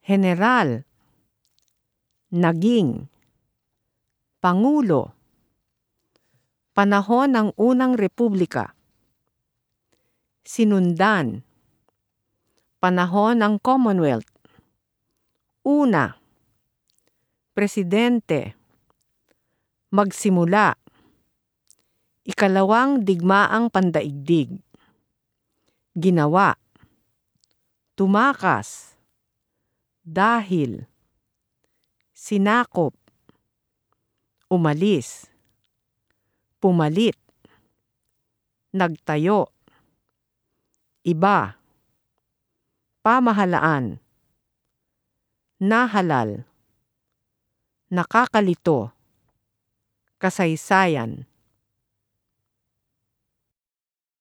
General, naging, Pangulo, panahon ng Unang Republika, sinundan, panahon ng Commonwealth, una, presidente, magsimula, ikalawang digmaang pandaigdig, ginawa, tumakas, dahil, sinakop, umalis, pumalit, nagtayo, iba, pamahalaan, nahalal, nakakalito, kasaysayan,